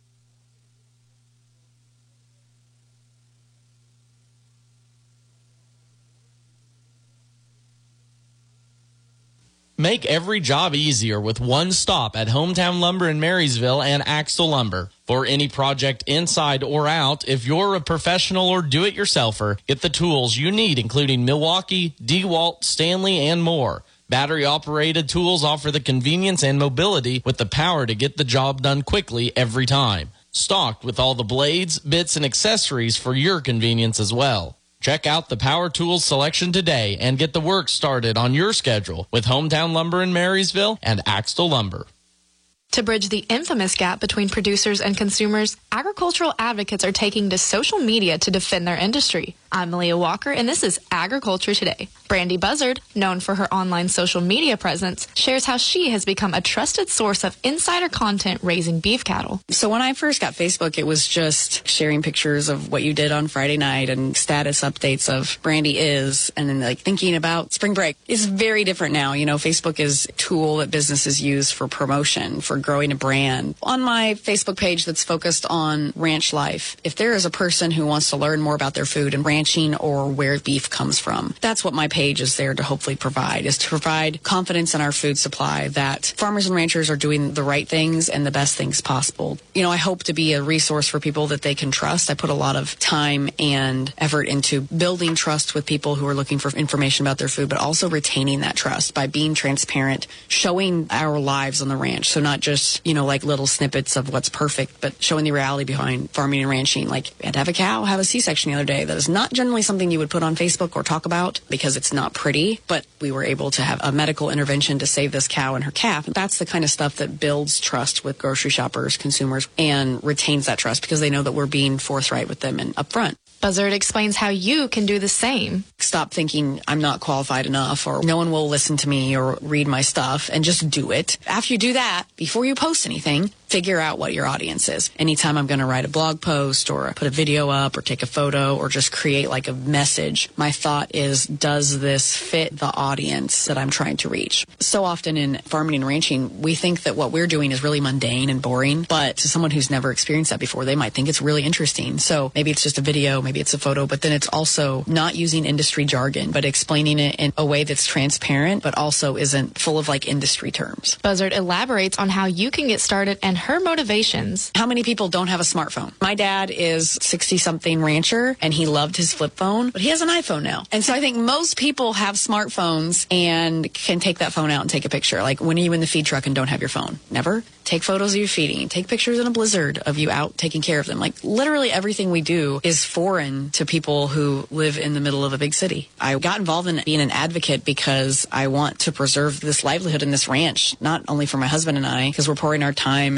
Make every job easier with one stop at Hometown Lumber in Marysville and Axtell Lumber. For any project inside or out, if you're a professional or do-it-yourselfer, get the tools you need, including Milwaukee, DeWalt, Stanley, and more. Battery-operated tools offer the convenience and mobility with the power to get the job done quickly every time. Stocked with all the blades, bits, and accessories for your convenience as well. Check out the Power Tools selection today and get the work started on your schedule with Hometown Lumber in Marysville and Axtell Lumber.
To bridge the infamous gap between producers and consumers, agricultural advocates are taking to social media to defend their industry. I'm Malia Walker, and this is Agriculture Today. Brandy Buzzard, known for her online social media presence, shares how she has become a trusted source of insider content raising beef cattle.
So when I first got Facebook, it was just sharing pictures of what you did on Friday night and status updates of Brandy is, and then like thinking about spring break. It's very different now. You know, Facebook is a tool that businesses use for promotion, for growing a brand. On my Facebook page that's focused on ranch life, if there is a person who wants to learn more about their food and ranching or where beef comes from, that's what my page is there to hopefully provide, is to provide confidence in our food supply that farmers and ranchers are doing the right things and the best things possible. You know, I hope to be a resource for people that they can trust. I put a lot of time and effort into building trust with people who are looking for information about their food, but also retaining that trust by being transparent, showing our lives on the ranch. So not just, you know, like little snippets of what's perfect, but showing the reality behind farming and ranching. Like, I had to have a cow have a C-section the other day. That is not generally something you would put on Facebook or talk about because it's not pretty, but we were able to have a medical intervention to save this cow and her calf. That's the kind of stuff that builds trust with grocery shoppers, consumers, and retains that trust because they know that we're being forthright with them and upfront.
Buzzard explains how you can do the same.
Stop thinking I'm not qualified enough or no one will listen to me or read my stuff and just do it. After you do that, before you post anything, figure out what your audience is. Anytime I'm going to write a blog post or put a video up or take a photo or just create like a message, my thought is, does this fit the audience that I'm trying to reach? So often in farming and ranching, we think that what we're doing is really mundane and boring, but to someone who's never experienced that before, they might think it's really interesting. So maybe it's just a video, maybe it's a photo, but then it's also not using industry jargon, but explaining it in a way that's transparent, but also isn't full of like industry terms.
Buzzard elaborates on how you can get started and her motivations.
How many people don't have a smartphone? My dad is 60-something rancher, and he loved his flip phone, but he has an iPhone now. And so I think most people have smartphones and can take that phone out and take a picture. Like, when are you in the feed truck and don't have your phone? Never. Take photos of you feeding. Take pictures in a blizzard of you out taking care of them. Like, literally everything we do is foreign to people who live in the middle of a big city. I got involved in being an advocate because I want to preserve this livelihood in this ranch, not only for my husband and I, because we're pouring our time and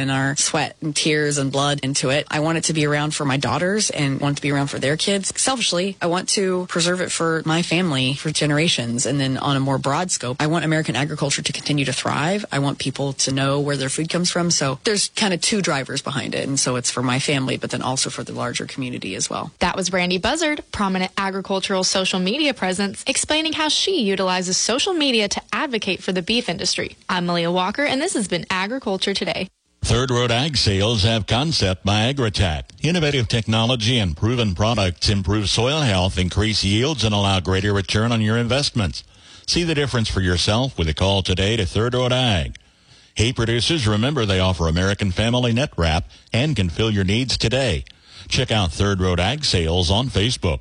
and our sweat and tears and blood into it. I want it to be around for my daughters and want it to be around for their kids. Selfishly, I want to preserve it for my family for generations. And then on a more broad scope, I want American agriculture to continue to thrive. I want people to know where their food comes from. So there's kind of two drivers behind it. And so it's for my family, but then also for the larger community as well.
That was Brandy Buzzard, prominent agricultural social media presence, explaining how she utilizes social media to advocate for the beef industry. I'm Malia Walker, and this has been Agriculture Today.
Third Road Ag Sales have Concept by Agritech. Innovative technology and proven products improve soil health, increase yields, and allow greater return on your investments. See the difference for yourself with a call today to Third Road Ag. Hey producers, remember they offer American Family Net Wrap and can fill your needs today. Check out Third Road Ag Sales on Facebook.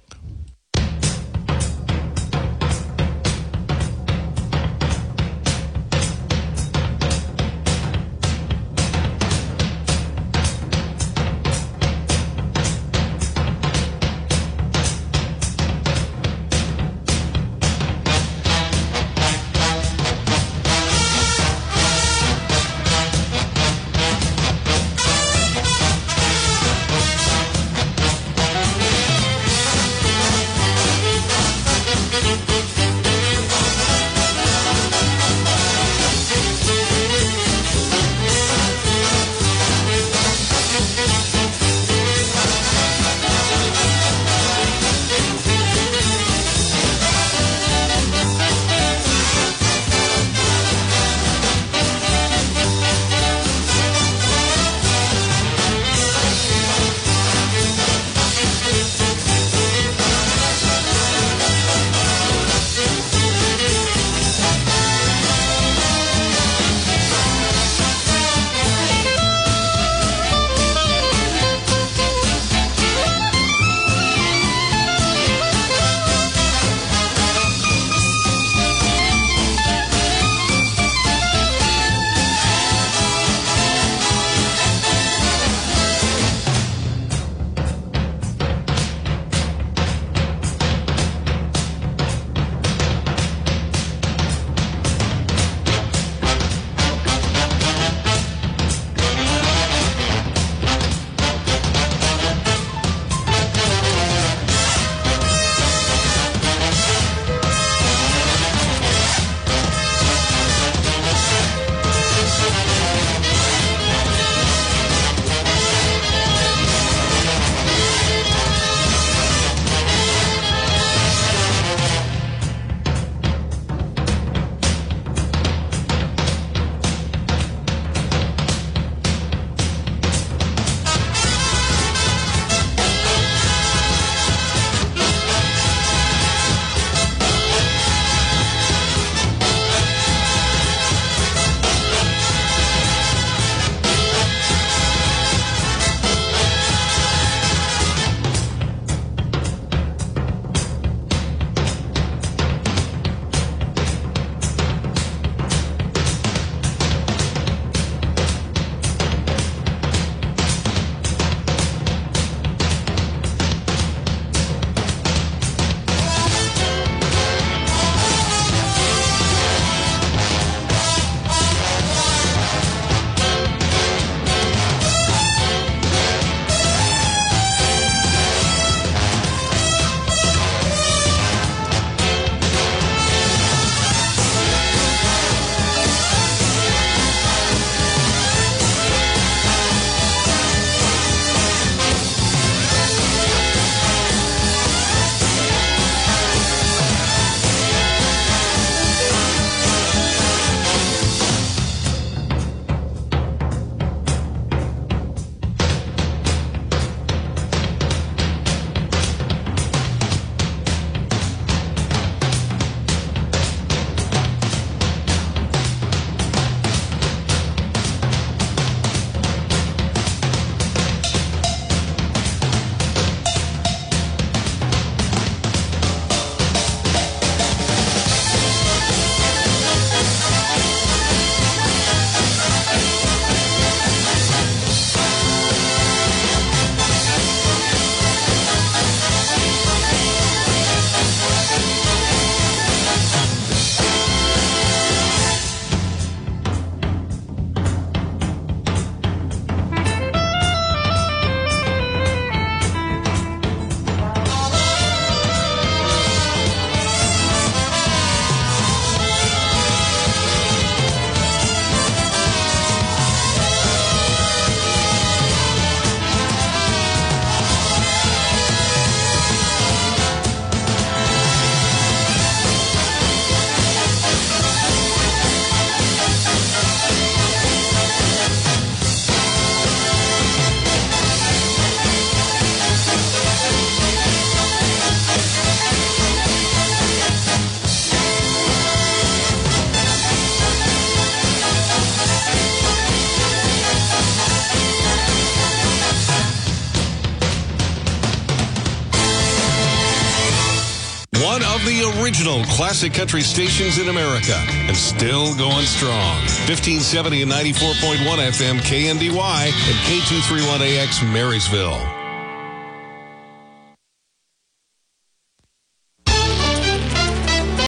one of the original classic country stations in America and still going strong. 1570 and 94.1 FM KNDY and K231AX Marysville.